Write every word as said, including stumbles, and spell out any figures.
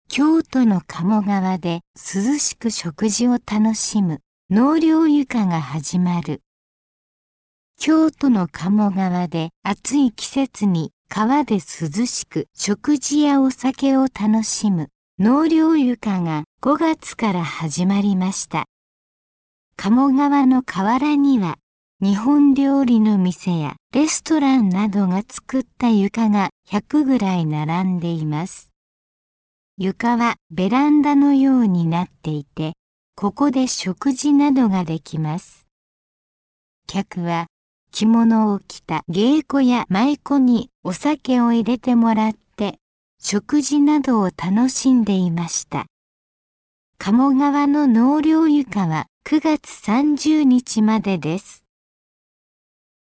京都の鴨川で涼しく食事を楽しむ納涼床が始まる。京都の鴨川で暑い季節に川で涼しく食事やお酒を楽しむ納涼床がごがつから始まりました。鴨川の河原には日本料理の店やレストランなどが作った床がひゃくぐらい並んでいます。床はベランダのようになっていて、ここで食事などができます。客は着物を着た芸妓や舞妓にお酒を入れてもらって、食事などを楽しんでいました。鴨川の納涼床はくがつさんじゅうにちまでです。